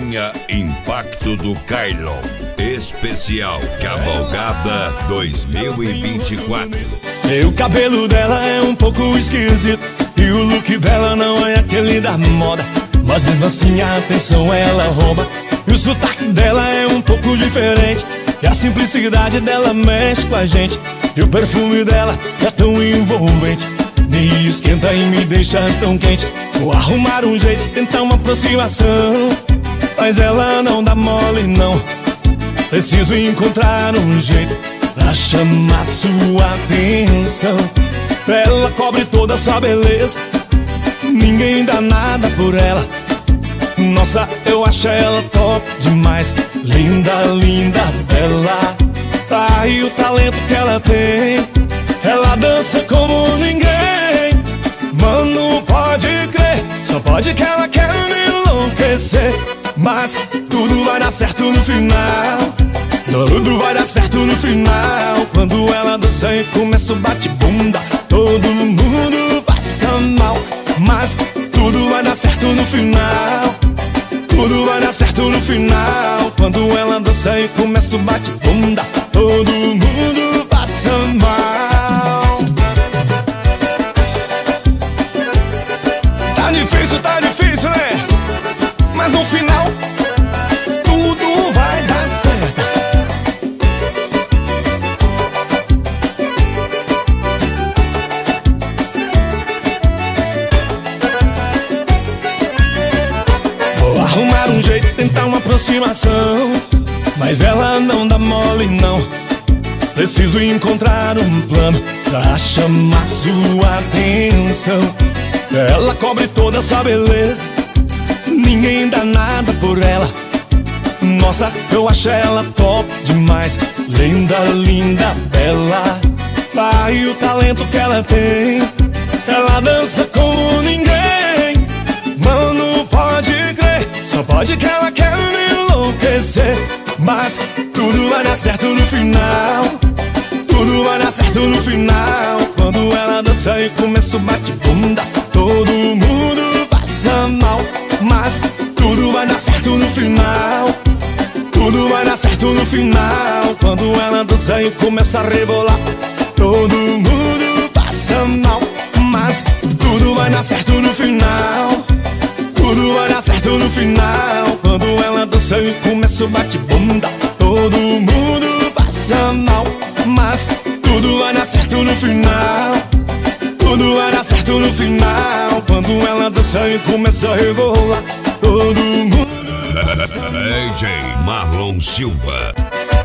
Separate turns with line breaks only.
Campanha Impacto do Kailon, especial Cavalgada 2024.
E o cabelo dela é um pouco esquisito, e o look dela não é aquele da moda, mas mesmo assim a atenção ela rouba. E o sotaque dela é um pouco diferente, e a simplicidade dela mexe com a gente. E o perfume dela é tão envolvente, me esquenta e me deixa tão quente. Vou arrumar um jeito, tentar uma aproximação, mas ela não dá mole não. Preciso encontrar um jeito pra chamar sua atenção. Ela cobre toda a sua beleza, ninguém dá nada por ela. Nossa, eu acho ela top demais. Linda, linda, bela. Tá aí o talento que ela tem. Ela dança como ninguém. Mano, pode crer, só pode que ela quer me enlouquecer. Mas tudo vai dar certo no final. Tudo vai dar certo no final. Quando ela dança e começa o bate-bunda, todo mundo passa mal. Mas tudo vai dar certo no final. Tudo vai dar certo no final. Quando ela dança e começa o bate-bunda, todo mundo passa mal. Tá difícil, né? Mas no final tudo vai dar certo. Vou arrumar um jeito, tentar uma aproximação, mas ela não dá mole não. Preciso encontrar um plano pra chamar sua atenção. Ela cobre toda essa beleza, ninguém dá nada por ela. Nossa, eu acho ela top demais. Linda, linda, bela. Tá aí o talento que ela tem. Ela dança como ninguém. Mano, pode crer, só pode que ela quer me enlouquecer. Mas tudo vai dar certo no final. Tudo vai dar certo no final. Quando ela dança e começa o bate-bunda, todo mundo passa mal. Mas tudo vai dar certo no final. Tudo vai dar certo no final. Quando ela dança e começa a rebolar, todo mundo passa mal. Mas tudo vai dar certo no final. Tudo vai dar certo no final. Quando ela dança e começa o bate-bunda, todo mundo passa mal. Mas tudo vai dar certo no final. Tudo vai dar certo no final. Quando ela dança e começa a rebolar, todo mundo.
DJ Marlon Silva.